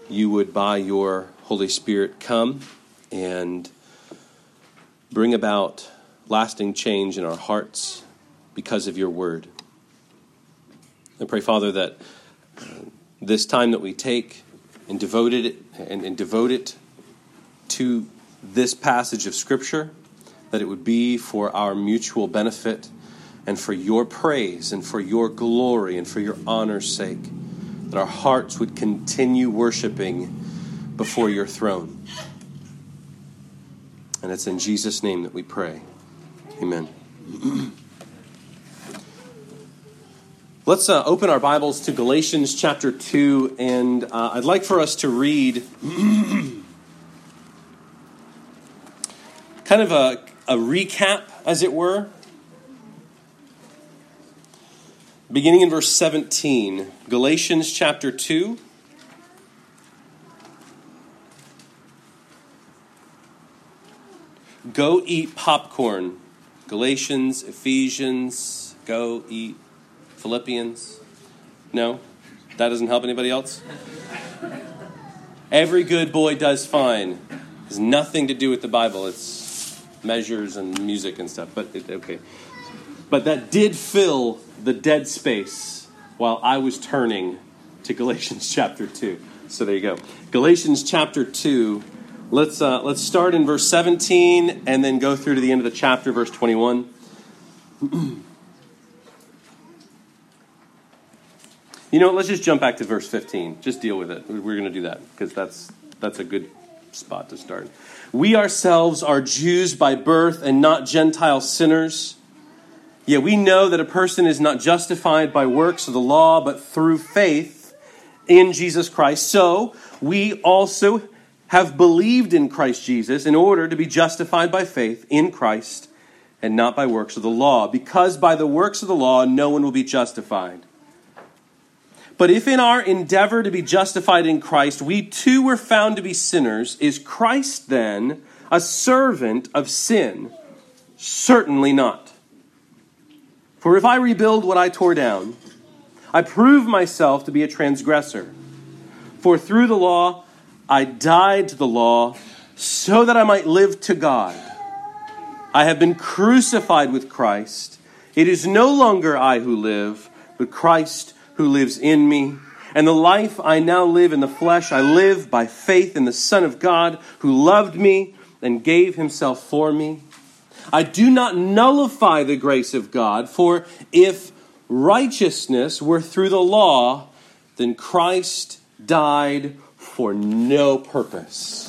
you would, by your Holy Spirit, come and bring about lasting change in our hearts because of your word. I pray, Father, that this time that we take and devote it to this passage of Scripture, that it would be for our mutual benefit and for your praise and for your glory and for your honor's sake, that our hearts would continue worshiping before your throne. And it's in Jesus' name that we pray. Amen. Let's open our Bibles to Galatians chapter 2, and I'd like for us to read kind of a recap, as it were. Beginning in verse 17, Galatians chapter 2. Go eat popcorn. Galatians, Ephesians, go eat Philippians. No? That doesn't help anybody else? Every good boy does fine. It has nothing to do with the Bible. It's measures and music and stuff. Okay. But that did fill the dead space while I was turning to Galatians chapter 2. So there you go. Galatians chapter 2. Let's start in verse 17 and then go through to the end of the chapter, verse 21. You know what? Let's just jump back to verse 15. Just deal with it. We're going to do that because that's a good spot to start. We ourselves are Jews by birth and not Gentile sinners. Yet we know that a person is not justified by works of the law, but through faith in Jesus Christ. So we also have believed in Christ Jesus in order to be justified by faith in Christ and not by works of the law, because by the works of the law no one will be justified. But if in our endeavor to be justified in Christ we too were found to be sinners, is Christ then a servant of sin? Certainly not. For if I rebuild what I tore down, I prove myself to be a transgressor. For through the law I died to the law so that I might live to God. I have been crucified with Christ. It is no longer I who live, but Christ who lives in me. And the life I now live in the flesh, I live by faith in the Son of God who loved me and gave himself for me. I do not nullify the grace of God, for if righteousness were through the law, then Christ died for no purpose.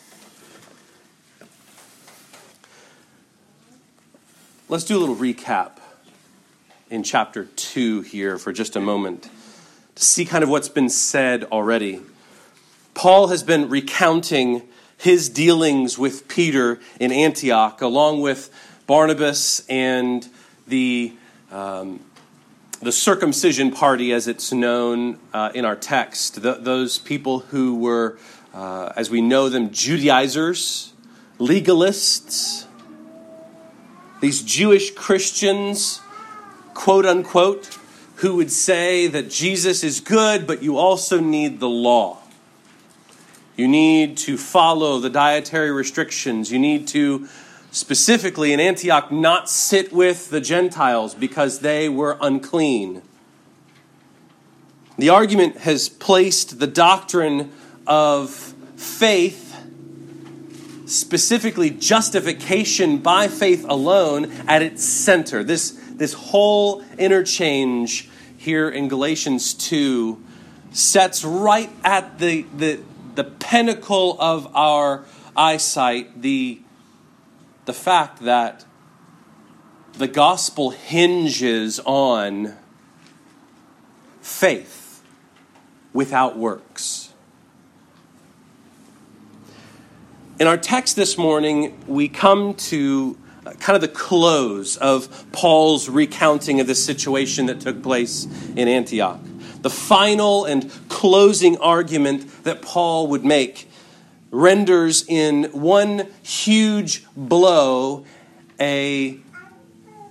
Let's do a little recap in chapter 2 here for just a moment to see kind of what's been said already. Paul has been recounting his dealings with Peter in Antioch, along with Barnabas and the circumcision party, as it's known in our text. Those people who were, as we know them, Judaizers, legalists, these Jewish Christians, quote unquote, who would say that Jesus is good, but you also need the law. You need to follow the dietary restrictions. You need to, specifically in Antioch, not sit with the Gentiles because they were unclean. The argument has placed the doctrine of faith, specifically justification by faith alone, at its center. This whole interchange here in Galatians 2 sets right at the pinnacle of our eyesight the fact that the gospel hinges on faith without works. In our text this morning, we come to kind of the close of Paul's recounting of the situation that took place in Antioch. The final and closing argument that Paul would make renders in one huge blow a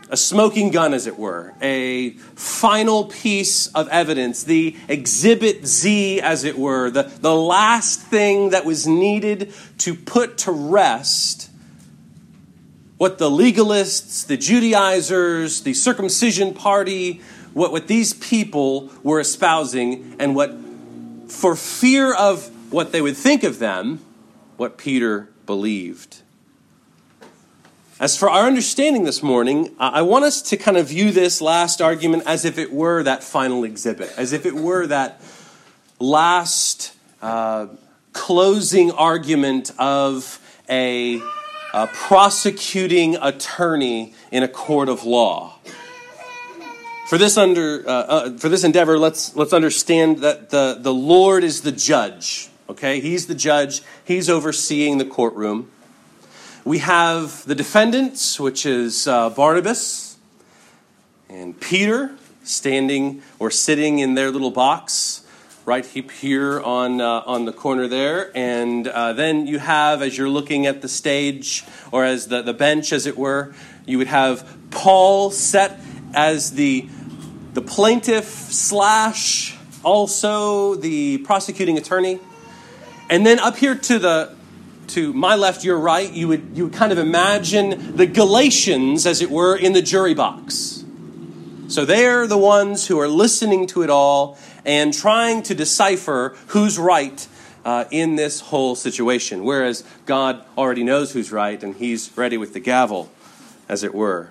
a smoking gun, as it were, a final piece of evidence, the exhibit Z, as it were, the last thing that was needed to put to rest what the legalists, the Judaizers, the circumcision party, what these people were espousing, and what, for fear of what they would think of them, what Peter believed. As for our understanding this morning, I want us to kind of view this last argument as if it were that final exhibit, as if it were that last closing argument of a prosecuting attorney in a court of law. For this endeavor, let's understand that the Lord is the judge. Okay, He's the judge. He's overseeing the courtroom. We have the defendants, which is Barnabas and Peter, standing or sitting in their little box right here on the corner there. And then you have, as you're looking at the stage, or as the bench, as it were, you would have Paul set as the plaintiff slash also the prosecuting attorney. And then up here to my left, your right, you would kind of imagine the Galatians, as it were, in the jury box. So they're the ones who are listening to it all and trying to decipher who's right in this whole situation, whereas God already knows who's right, and He's ready with the gavel, as it were.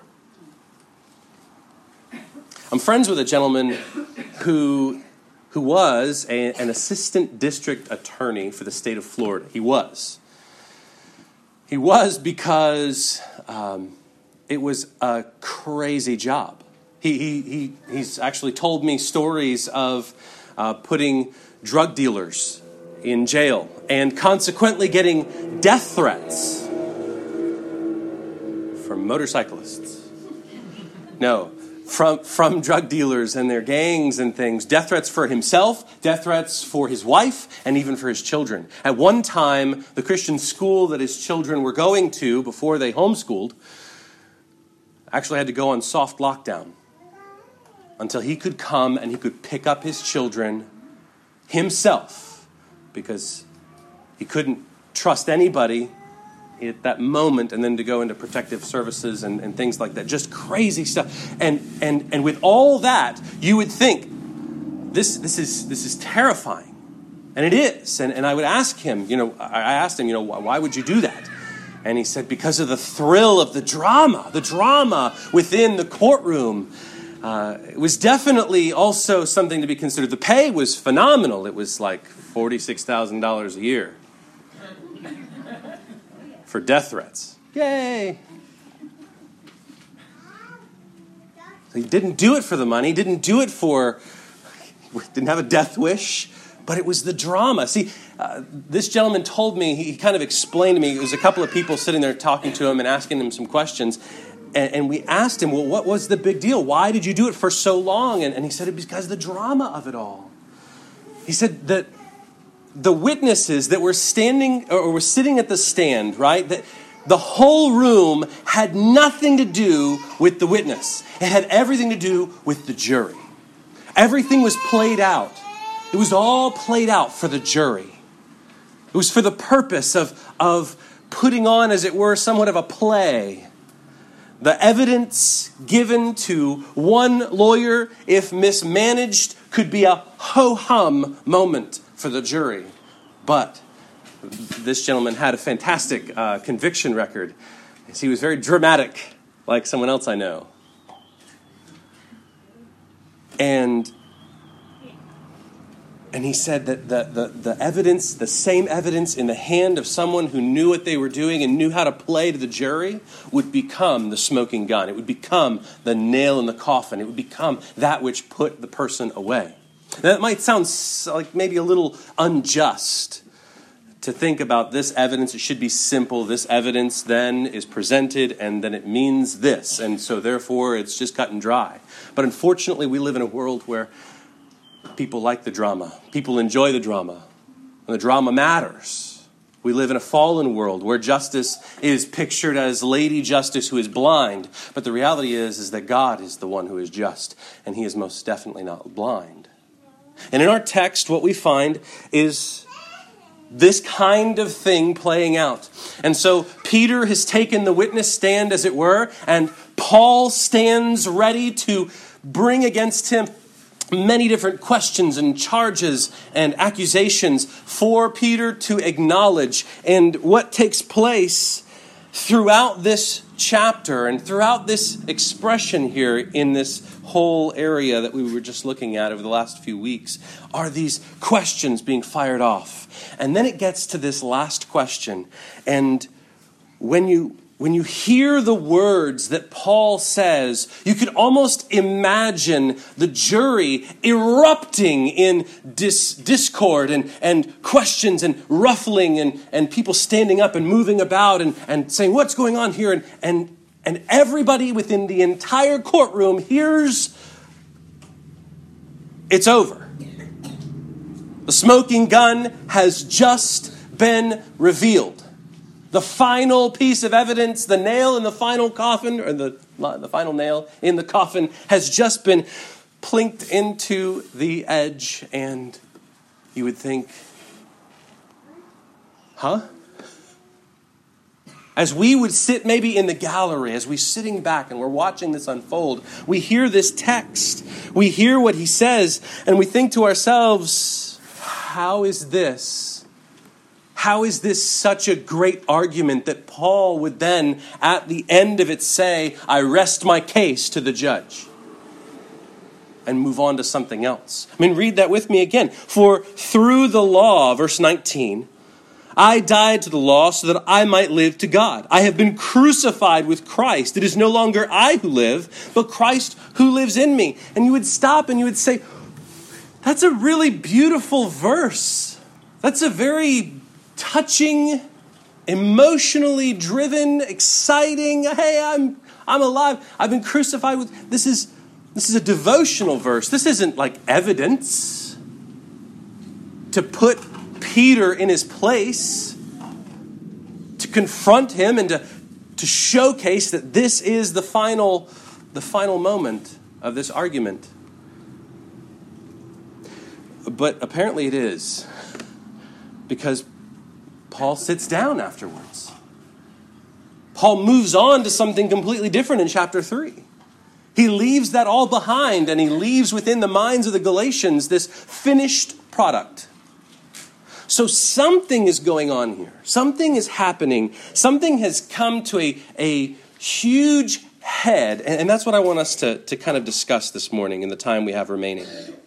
I'm friends with a gentleman who was an assistant district attorney for the state of Florida. He was because it was a crazy job. He's actually told me stories of putting drug dealers in jail and consequently getting death threats from motorcyclists. No, from drug dealers and their gangs and things. Death threats for himself, death threats for his wife, and even for his children. At one time, the Christian school that his children were going to before they homeschooled actually had to go on soft lockdown until he could come and he could pick up his children himself, because he couldn't trust anybody at that moment, and then to go into protective services and things like that. Just crazy stuff. And with all that, you would think, this is terrifying. And it is. And I would ask him, I asked him, why would you do that? And he said, because of the thrill of the drama within the courtroom. It was definitely also something to be considered. The pay was phenomenal. It was like $46,000 a year for death threats. Yay! So he didn't do it for the money. Didn't do it didn't have a death wish, but it was the drama. See, this gentleman told me, he kind of explained to me, it was a couple of people sitting there talking to him and asking him some questions. And we asked him, well, what was the big deal? Why did you do it for so long? And he said it was because of the drama of it all. He said that the witnesses that were standing or were sitting at the stand, right, that the whole room had nothing to do with the witness. It had everything to do with the jury. Everything was played out. It was all played out for the jury. It was for the purpose of putting on, as it were, somewhat of a play. The evidence given to one lawyer, if mismanaged, could be a ho-hum moment for the jury. But this gentleman had a fantastic conviction record. He was very dramatic, like someone else I know. And he said that the evidence, the same evidence in the hand of someone who knew what they were doing and knew how to play to the jury would become the smoking gun. It would become the nail in the coffin. It would become that which put the person away. Now, that might sound like maybe a little unjust to think about this evidence. It should be simple. This evidence then is presented and then it means this. And so therefore it's just cut and dry. But unfortunately we live in a world where people like the drama. People enjoy the drama. And the drama matters. We live in a fallen world where justice is pictured as Lady Justice who is blind. But the reality is that God is the one who is just, and he is most definitely not blind. And in our text, what we find is this kind of thing playing out. And so Peter has taken the witness stand, as it were, and Paul stands ready to bring against him many different questions and charges and accusations for Peter to acknowledge. And what takes place throughout this chapter and throughout this expression here in this whole area that we were just looking at over the last few weeks are these questions being fired off. And then it gets to this last question. And when you hear the words that Paul says, you could almost imagine the jury erupting in discord and questions and ruffling and people standing up and moving about and saying, what's going on here? And everybody within the entire courtroom hears it's over. The smoking gun has just been revealed. The final piece of evidence, the nail in the final coffin, or the final nail in the coffin, has just been plinked into the edge, and you would think, huh? As we would sit maybe in the gallery, as we're sitting back and we're watching this unfold, we hear this text, we hear what he says, and we think to ourselves, how is this such a great argument that Paul would then, at the end of it, say, I rest my case to the judge, and move on to something else? I mean, read that with me again. For through the law, verse 19, I died to the law so that I might live to God. I have been crucified with Christ. It is no longer I who live, but Christ who lives in me. And you would stop and you would say, that's a really beautiful verse. That's a very touching, emotionally driven, exciting, hey, I'm alive. I've been crucified with. This is a devotional verse. This isn't like evidence to put Peter in his place, to confront him and to showcase that this is the final moment of this argument. But apparently it is, because Paul sits down afterwards. Paul moves on to something completely different in chapter 3. He leaves that all behind, and he leaves within the minds of the Galatians this finished product. So something is going on here. Something is happening. Something has come to a huge head, and that's what I want us to kind of discuss this morning in the time we have remaining.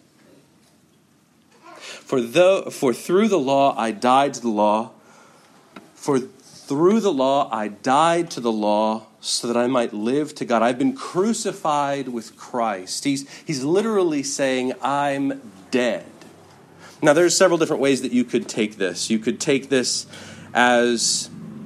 For through the law I died to the law. For through the law I died to the law so that I might live to God. I've been crucified with Christ. He's literally saying, I'm dead. Now, there's several different ways that you could take this. You could take this as,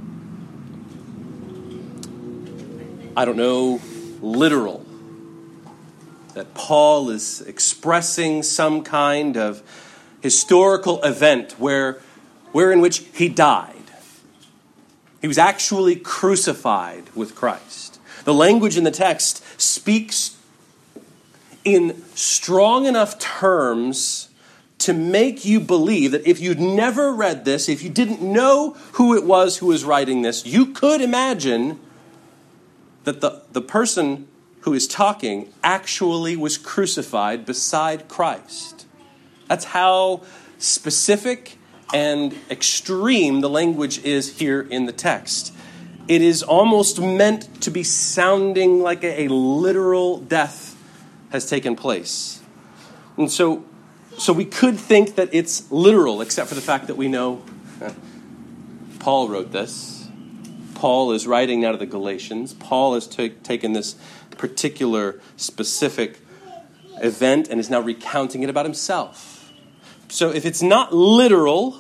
literal. That Paul is expressing some kind of historical event where in which he died. He was actually crucified with Christ. The language in the text speaks in strong enough terms to make you believe that if you'd never read this, if you didn't know who it was who was writing this, you could imagine that the person who is talking actually was crucified beside Christ. That's how specific and extreme the language is here in the text. It is almost meant to be sounding like a literal death has taken place. And so we could think that it's literal, except for the fact that we know Paul wrote this. Paul is writing now to the Galatians. Paul has taken this particular specific event and is now recounting it about himself. So if it's not literal,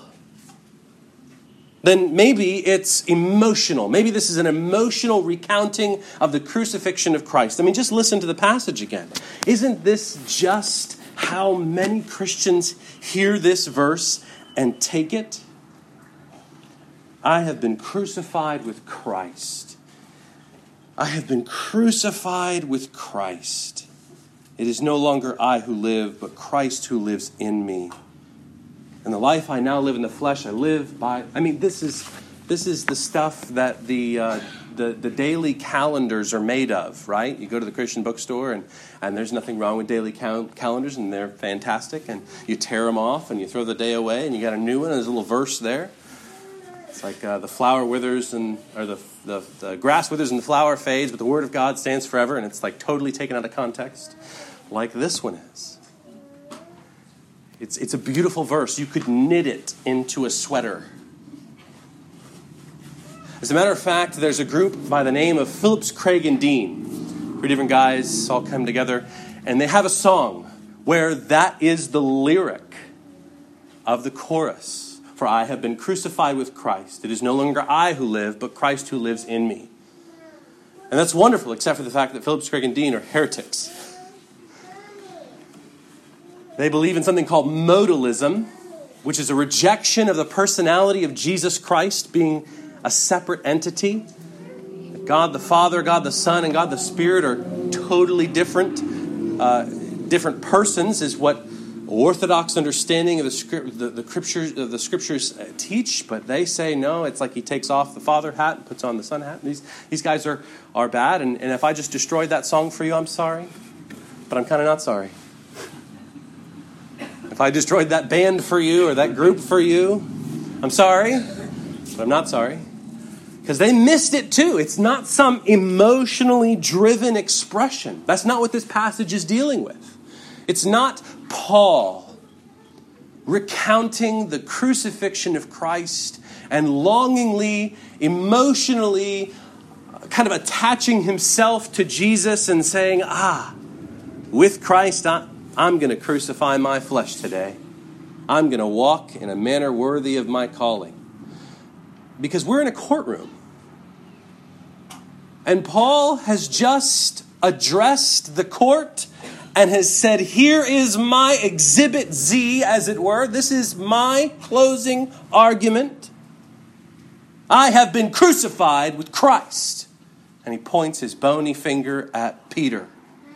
then maybe it's emotional. Maybe this is an emotional recounting of the crucifixion of Christ. I mean, just listen to the passage again. Isn't this just how many Christians hear this verse and take it? I have been crucified with Christ. I have been crucified with Christ. It is no longer I who live, but Christ who lives in me. And the life I now live in the flesh, I live by... this is the stuff that the daily calendars are made of, right? You go to the Christian bookstore, and there's nothing wrong with daily calendars, and they're fantastic. And you tear them off, and you throw the day away, and you got a new one, and there's a little verse there. It's like the flower withers, or the grass withers and the flower fades, but the word of God stands forever, and it's like totally taken out of context, like this one is. It's a beautiful verse. You could knit it into a sweater. As a matter of fact, there's a group by the name of Phillips, Craig, and Dean. 3 different guys all come together, and they have a song where that is the lyric of the chorus. For I have been crucified with Christ. It is no longer I who live, but Christ who lives in me. And that's wonderful, except for the fact that Phillips, Craig, and Dean are heretics. They believe in something called modalism, which is a rejection of the personality of Jesus Christ being a separate entity. God the Father, God the Son, and God the Spirit are totally different persons, is what Orthodox understanding of the scriptures teach. But they say no, it's like he takes off the Father hat and puts on the Son hat. And these guys are bad. And if I just destroyed that song for you, I'm sorry. But I'm kind of not sorry. If I destroyed that band for you or that group for you, I'm sorry, but I'm not sorry. Because they missed it too. It's not some emotionally driven expression. That's not what this passage is dealing with. It's not Paul recounting the crucifixion of Christ and longingly, emotionally, kind of attaching himself to Jesus and saying, with Christ, I'm going to crucify my flesh today. I'm going to walk in a manner worthy of my calling. Because we're in a courtroom. And Paul has just addressed the court and has said, here is my exhibit Z, as it were. This is my closing argument. I have been crucified with Christ. And he points his bony finger at Peter.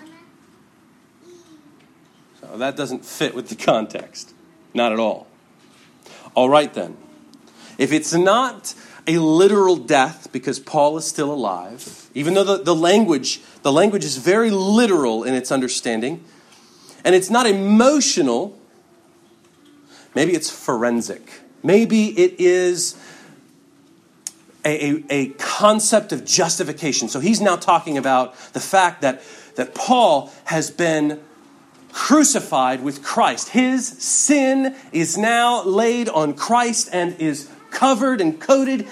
So that doesn't fit with the context. Not at all. All right then. If it's not a literal death because Paul is still alive, even though the language is very literal in its understanding, and it's not emotional, maybe it's forensic. Maybe it is a concept of justification. So he's now talking about the fact that Paul has been crucified with Christ. His sin is now laid on Christ and is covered and coated.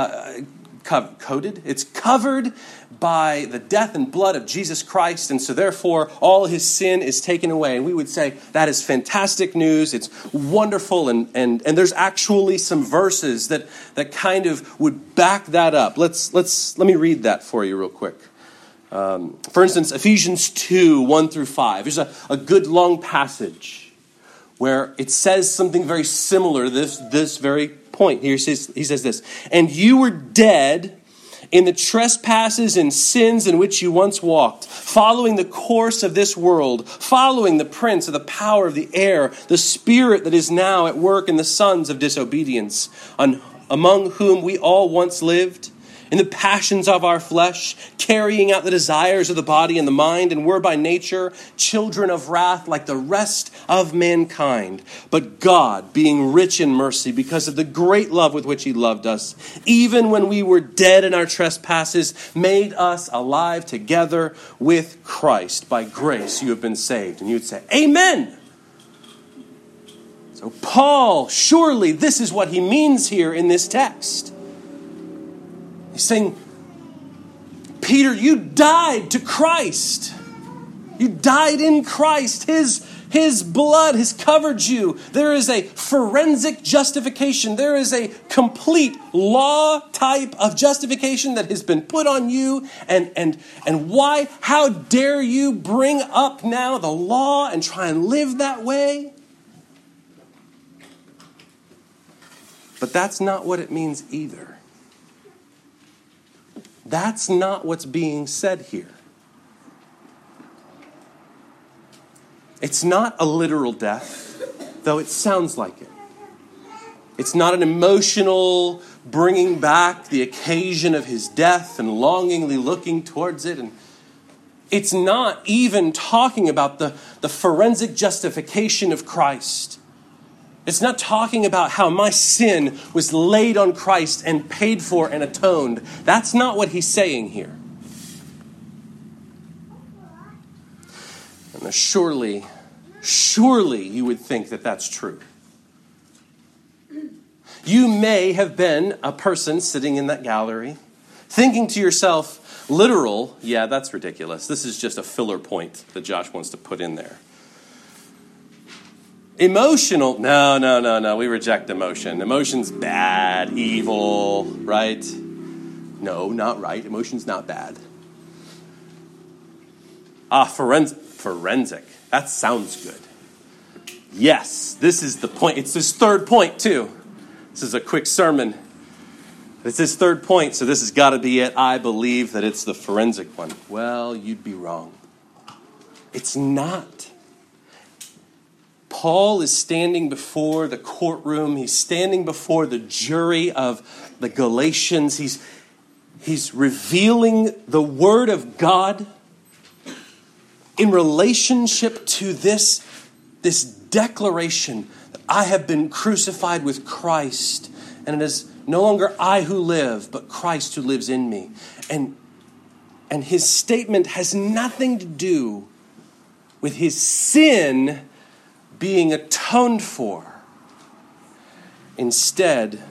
It's covered by the death and blood of Jesus Christ, and so therefore all his sin is taken away. And we would say that is fantastic news. It's wonderful, and there's actually some verses that kind of would back that up. Let me read that for you real quick. For instance, Ephesians 2, 1 through 5. There's a good long passage where it says something very similar to this very point. He says this, and you were dead in the trespasses and sins in which you once walked, following the course of this world, following the prince of the power of the air, the spirit that is now at work in the sons of disobedience, among whom we all once lived, in the passions of our flesh, carrying out the desires of the body and the mind, and were by nature children of wrath like the rest of mankind. But God, being rich in mercy, because of the great love with which he loved us, even when we were dead in our trespasses, made us alive together with Christ. By grace you have been saved. And you would say, Amen! So Paul, surely this is what he means here in this text. He's saying, Peter, you died to Christ. You died in Christ. His blood has covered you. There is a forensic justification. There is a complete law type of justification that has been put on you. And why? How dare you bring up now the law and try and live that way? But that's not what it means either. That's not what's being said here. It's not a literal death, though it sounds like it. It's not an emotional bringing back the occasion of his death and longingly looking towards it. And it's not even talking about the forensic justification of Christ. It's not talking about how my sin was laid on Christ and paid for and atoned. That's not what he's saying here. And surely you would think that that's true. You may have been a person sitting in that gallery thinking to yourself, literal, yeah, that's ridiculous. This is just a filler point that Josh wants to put in there. Emotional, no, we reject emotion. Emotion's bad, evil, right? No, not right. Emotion's not bad. Forensic. That sounds good. Yes, this is the point. It's his third point, too. This is a quick sermon. It's his third point, so this has got to be it. I believe that it's the forensic one. Well, you'd be wrong. It's not. Paul is standing before the courtroom. He's standing before the jury of the Galatians. He's revealing the word of God in relationship to this declaration that I have been crucified with Christ, and it is no longer I who live, but Christ who lives in me. And his statement has nothing to do with his sin being atoned for. Instead,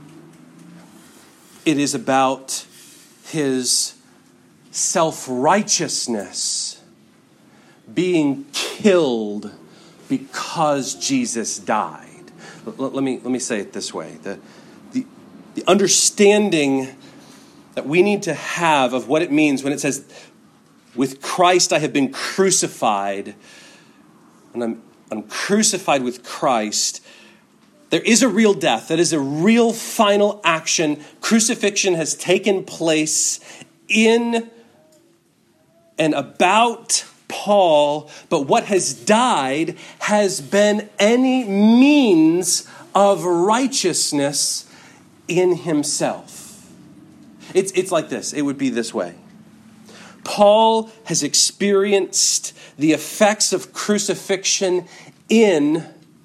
it is about his self-righteousness being killed because Jesus died. Let me say it this way. The understanding that we need to have of what it means when it says, with Christ I have been crucified, and I'm crucified with Christ. There is a real death. That is a real final action. Crucifixion has taken place in and about Paul, but what has died has been any means of righteousness in himself. It's like this. It would be this way. Paul has experienced the effects of crucifixion in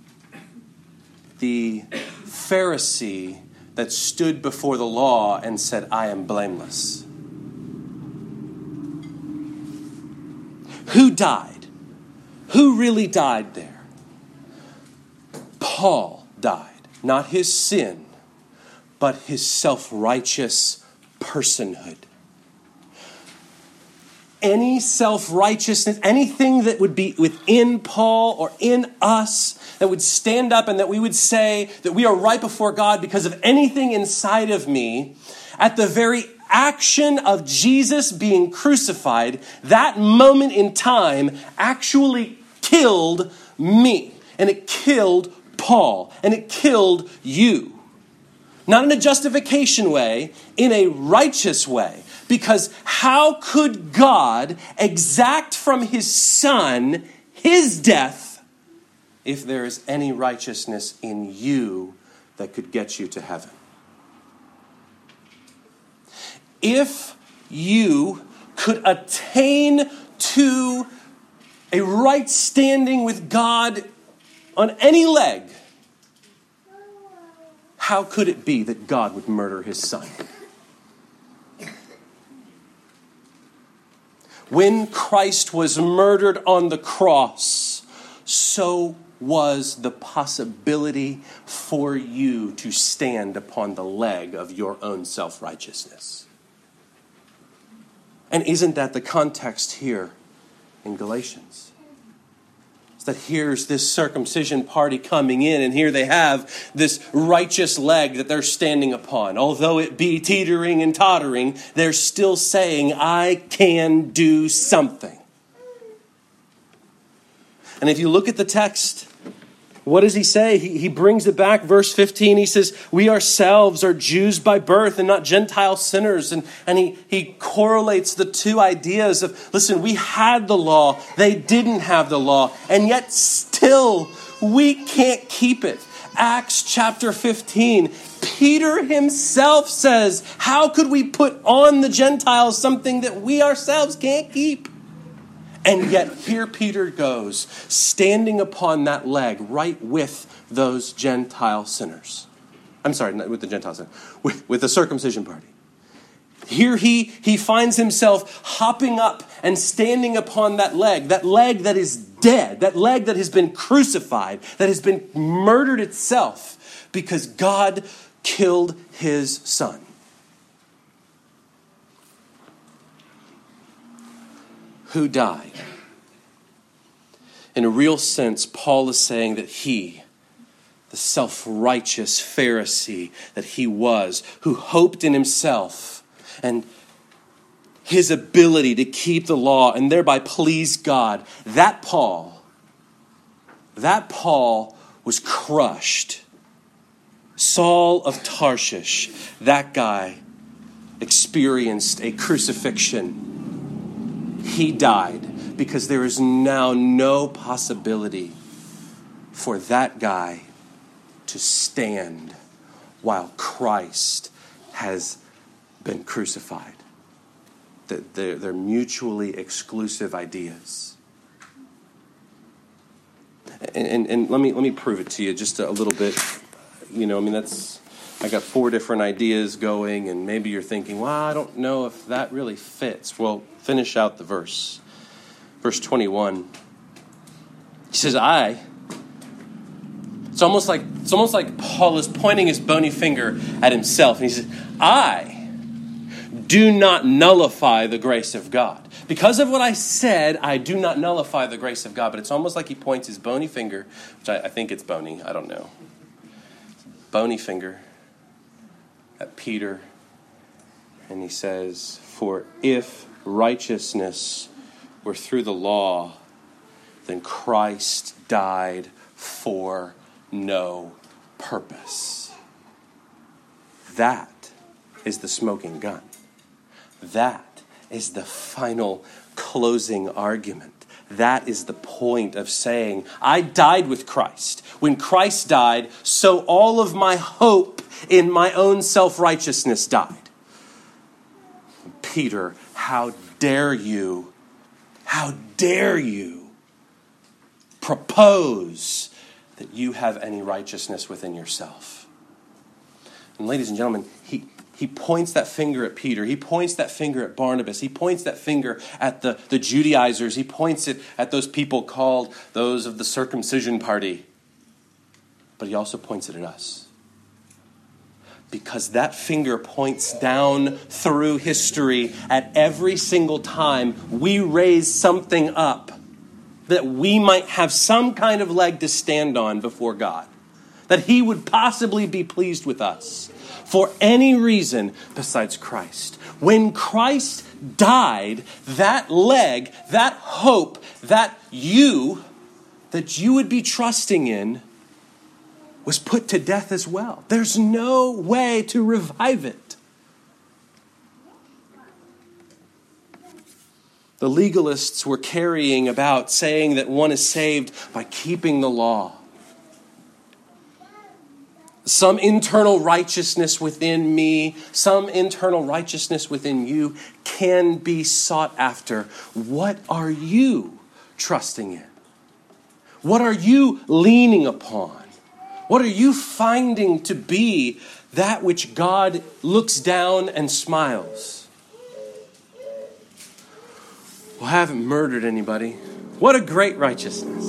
the Pharisee that stood before the law and said, I am blameless. Who died? Who really died there? Paul died. Not his sin, but his self-righteous personhood. Any self-righteousness, anything that would be within Paul or in us that would stand up and that we would say that we are right before God because of anything inside of me, at the very action of Jesus being crucified, that moment in time actually killed me. And it killed Paul. And it killed you. Not in a justification way, in a righteous way. Because how could God exact from his Son his death if there is any righteousness in you that could get you to heaven? If you could attain to a right standing with God on any leg, how could it be that God would murder his Son? When Christ was murdered on the cross, so was the possibility for you to stand upon the leg of your own self-righteousness. And isn't that the context here in Galatians? It's that here's this circumcision party coming in, and here they have this righteous leg that they're standing upon. Although it be teetering and tottering, they're still saying, I can do something. And if you look at the text, what does he say? He brings it back. Verse 15, he says, we ourselves are Jews by birth and not Gentile sinners. And he correlates the two ideas of, listen, we had the law, they didn't have the law, and yet still we can't keep it. Acts chapter 15, Peter himself says, how could we put on the Gentiles something that we ourselves can't keep? And yet here Peter goes, standing upon that leg right with those Gentile sinners. I'm sorry, not with the Gentile sinners, with the circumcision party. Here he finds himself hopping up and standing upon that leg that is dead, that leg that has been crucified, that has been murdered itself because God killed his son. Who died? In a real sense, Paul is saying that he, the self-righteous Pharisee that he was, who hoped in himself and his ability to keep the law and thereby please God, that Paul was crushed. Saul of Tarshish, that guy experienced a crucifixion. He died because there is now no possibility for that guy to stand while Christ has been crucified. They're mutually exclusive ideas. And let me prove it to you just a little bit. I got 4 different ideas going, and maybe you're thinking, well, I don't know if that really fits. Well, finish out the verse. Verse 21. He says, It's almost like Paul is pointing his bony finger at himself, and he says, I do not nullify the grace of God. Because of what I said, I do not nullify the grace of God. But it's almost like he points his bony finger, which I think it's bony, I don't know. Bony finger at Peter, and he says, for if righteousness were through the law, then Christ died for no purpose. That is the smoking gun. That is the final closing argument. That is the point of saying, I died with Christ. When Christ died, so all of my hope in my own self-righteousness died. Peter, how dare you propose that you have any righteousness within yourself? And ladies and gentlemen, he points that finger at Peter. He points that finger at Barnabas. He points that finger at the Judaizers. He points it at those people called those of the circumcision party. But he also points it at us. Because that finger points down through history at every single time we raise something up that we might have some kind of leg to stand on before God. That he would possibly be pleased with us for any reason besides Christ. When Christ died, that leg, that hope, that you would be trusting in was put to death as well. There's no way to revive it. The legalists were carrying about saying that one is saved by keeping the law. Some internal righteousness within me, some internal righteousness within you can be sought after. What are you trusting in? What are you leaning upon? What are you finding to be that which God looks down and smiles? Well, I haven't murdered anybody. What a great righteousness.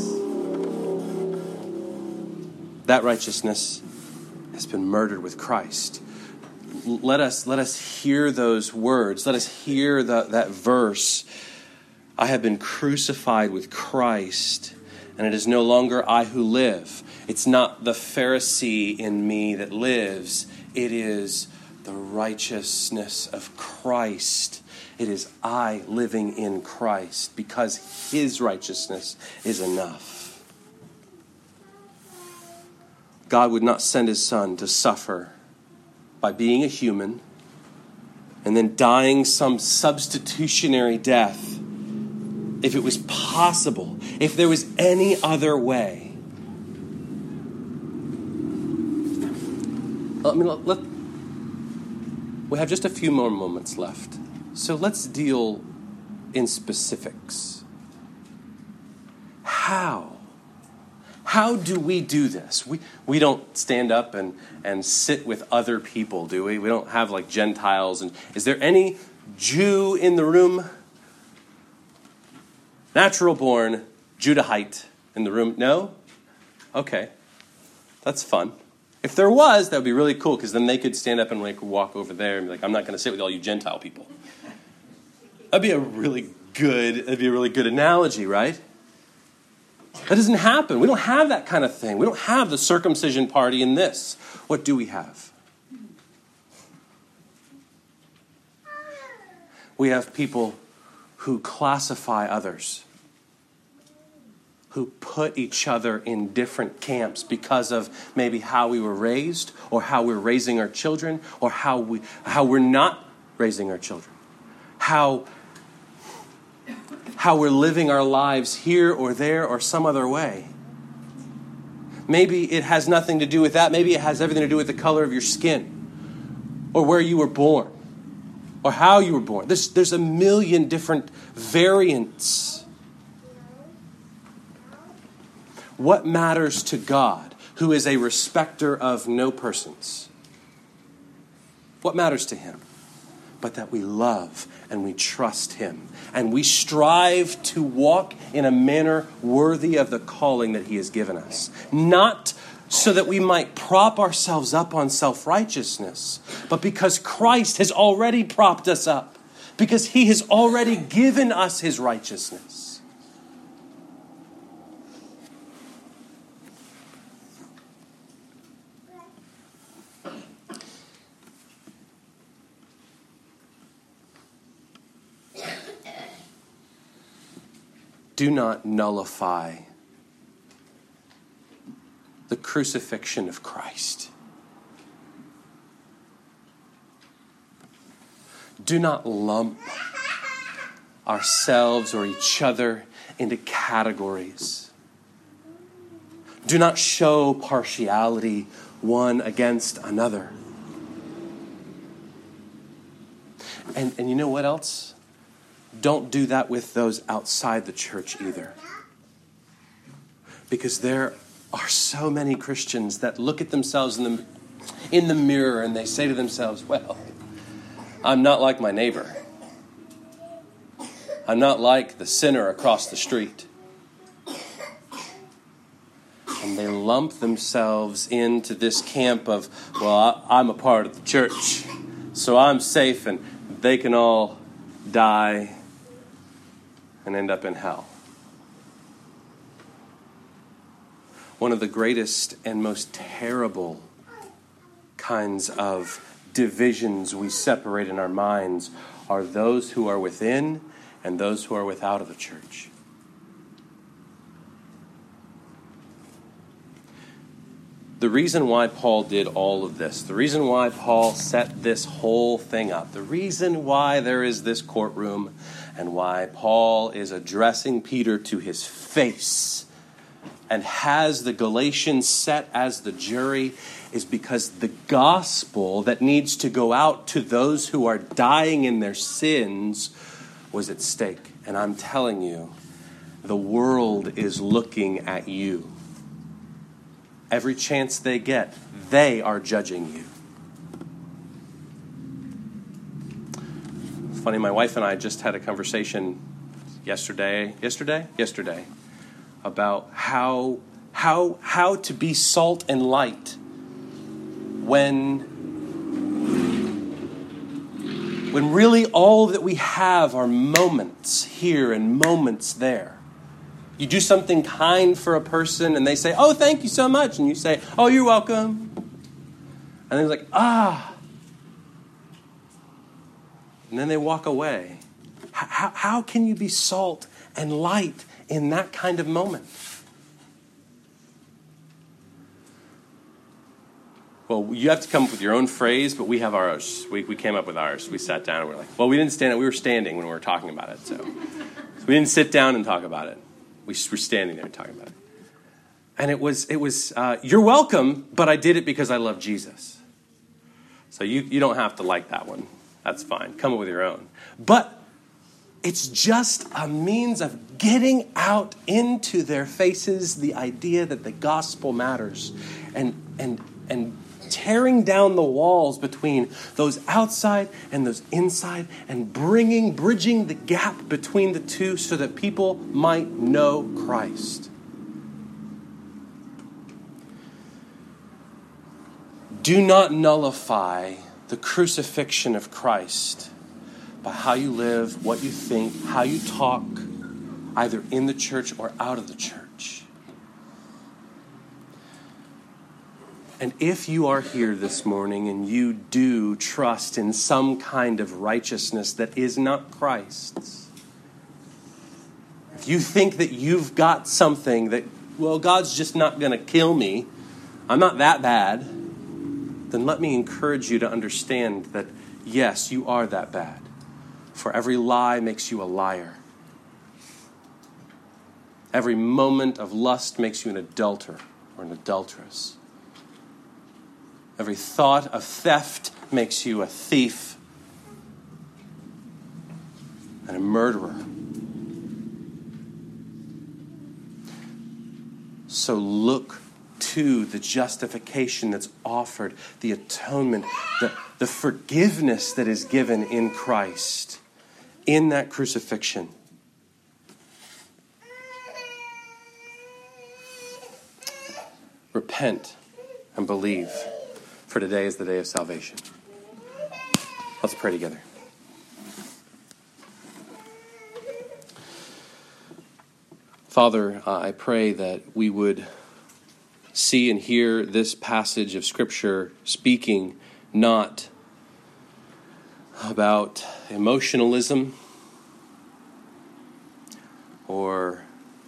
That righteousness has been murdered with Christ. Let us hear those words. Let us hear that verse. I have been crucified with Christ, and it is no longer I who live. It's not the Pharisee in me that lives. It is the righteousness of Christ. It is I living in Christ because his righteousness is enough. God would not send his son to suffer by being a human and then dying some substitutionary death if it was possible, if there was any other way. We have just a few more moments left. So let's deal in specifics. How? How do we do this? We don't stand up and sit with other people, do we? We don't have like Gentiles. And is there any Jew in the room? Natural born Judahite in the room? No? Okay. That's fun. If there was, that would be really cool, because then they could stand up and like walk over there and be like, I'm not going to sit with all you Gentile people. That'd be a really good analogy, right? That doesn't happen. We don't have that kind of thing. We don't have the circumcision party in this. What do we have? We have people who classify others, who put each other in different camps because of maybe how we were raised, or how we're raising our children, or how we're not raising our children, how we're living our lives here or there or some other way. Maybe it has nothing to do with that. Maybe it has everything to do with the color of your skin, or where you were born, or how you were born. There's a million different variants. What matters to God, who is a respecter of no persons? What matters to him? But that we love and we trust him. And we strive to walk in a manner worthy of the calling that he has given us. Not so that we might prop ourselves up on self-righteousness, but because Christ has already propped us up. Because he has already given us his righteousness. Do not nullify the crucifixion of Christ. Do not lump ourselves or each other into categories. Do not show partiality one against another. And you know what else? Don't do that with those outside the church either. Because there are so many Christians that look at themselves in the mirror and they say to themselves, well, I'm not like my neighbor. I'm not like the sinner across the street. And they lump themselves into this camp of, well, I'm a part of the church, so I'm safe and they can all die and end up in hell. One of the greatest and most terrible kinds of divisions we separate in our minds are those who are within and those who are without of the church. The reason why Paul did all of this, the reason why Paul set this whole thing up, the reason why there is this courtroom, and why Paul is addressing Peter to his face and has the Galatians set as the jury is because the gospel that needs to go out to those who are dying in their sins was at stake. And I'm telling you, the world is looking at you. Every chance they get, they are judging you. Funny, my wife and I just had a conversation yesterday about how to be salt and light when really all that we have are moments here and moments there. You do something kind for a person and they say, oh, thank you so much. And you say, oh, you're welcome. And they're like, and then they walk away. How can you be salt and light in that kind of moment? well, you have to come up with your own phrase, but we have ours. We came up with ours. We sat down and we're like, well, we didn't stand up. We were standing when we were talking about it. So we didn't sit down and talk about it. We were standing there and talking about it. And it was you're welcome, but I did it because I love Jesus. So you don't have to like that one. That's fine. Come up with your own. But it's just a means of getting out into their faces the idea that the gospel matters and tearing down the walls between those outside and those inside and bridging the gap between the two so that people might know Christ. Do not nullify the crucifixion of Christ by how you live, what you think, how you talk, either in the church or out of the church. And if you are here this morning and you do trust in some kind of righteousness that is not Christ's, if you think that you've got something that, well, God's just not going to kill me, I'm not that bad, then let me encourage you to understand that, yes, you are that bad. For every lie makes you a liar. Every moment of lust makes you an adulterer or an adulteress. Every thought of theft makes you a thief and a murderer. So look to the justification that's offered, the atonement, the forgiveness that is given in Christ, in that crucifixion. Repent and believe, for today is the day of salvation. Let's pray together. Father, I pray that we would see and hear this passage of Scripture speaking not about emotionalism or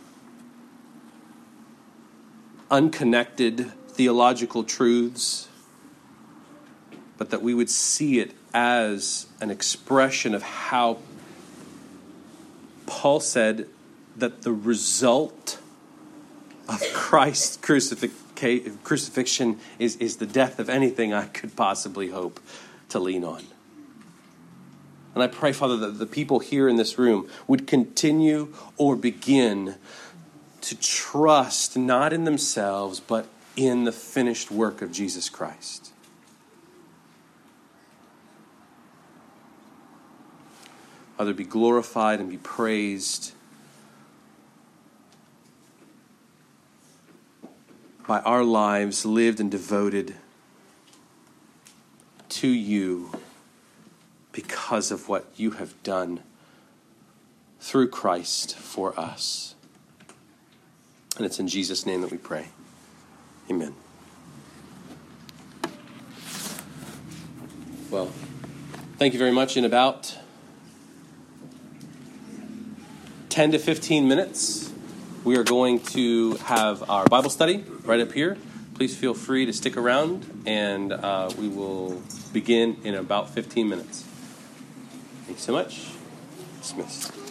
unconnected theological truths, but that we would see it as an expression of how Paul said that the result of Christ's crucifixion is the death of anything I could possibly hope to lean on. And I pray, Father, that the people here in this room would continue or begin to trust not in themselves, but in the finished work of Jesus Christ. Father, be glorified and be praised by our lives lived and devoted to you because of what you have done through Christ for us. And it's in Jesus' name that we pray. Amen. Well, thank you very much. In about 10 to 15 minutes, we are going to have our Bible study right up here. Please feel free to stick around, and we will begin in about 15 minutes. Thanks so much. Dismissed.